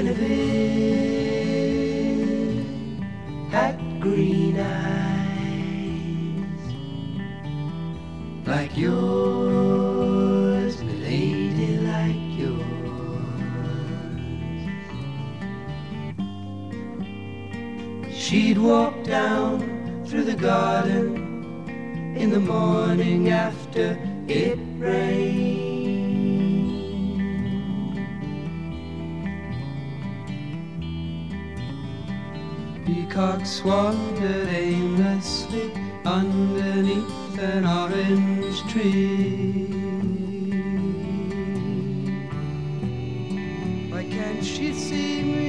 Guinevere had green eyes like yours, milady, like yours. She'd walk down through the garden in the morning after it rained. Peacocks wandered aimlessly underneath an orange tree. Why can't she see me?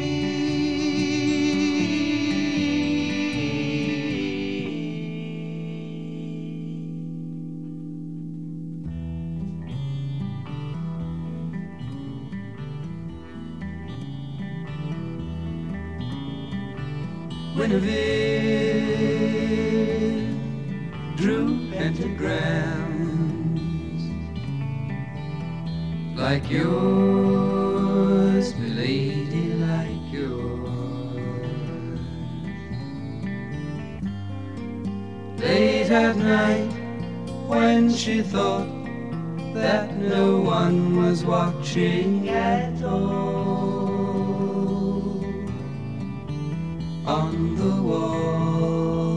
Guinevere drew pentagrams like yours, milady, like yours. Late at night, when she thought that no one was watching at all, on the wall,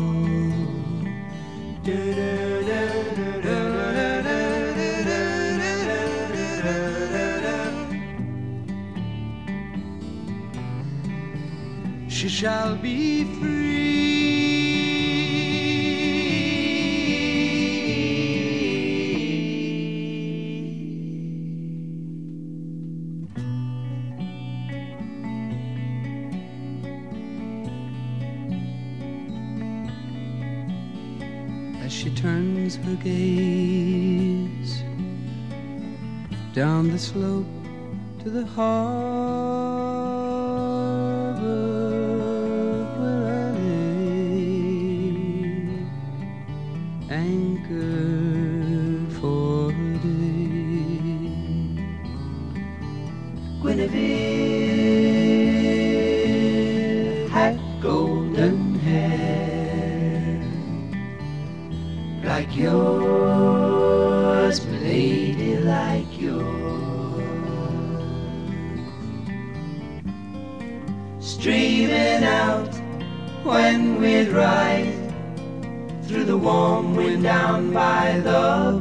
she shall be free. As she turns her gaze down the slope to the harbor where I lay, anchored for a day. Guinevere had golden hair like yours, milady, like yours. Streaming out when we'd ride through the warm wind down by the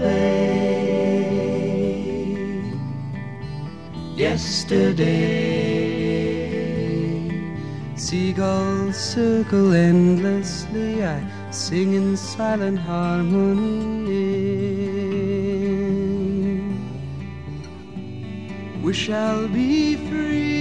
bay. Yesterday, seagulls circle endlessly, I sing in silent harmony. We shall be free.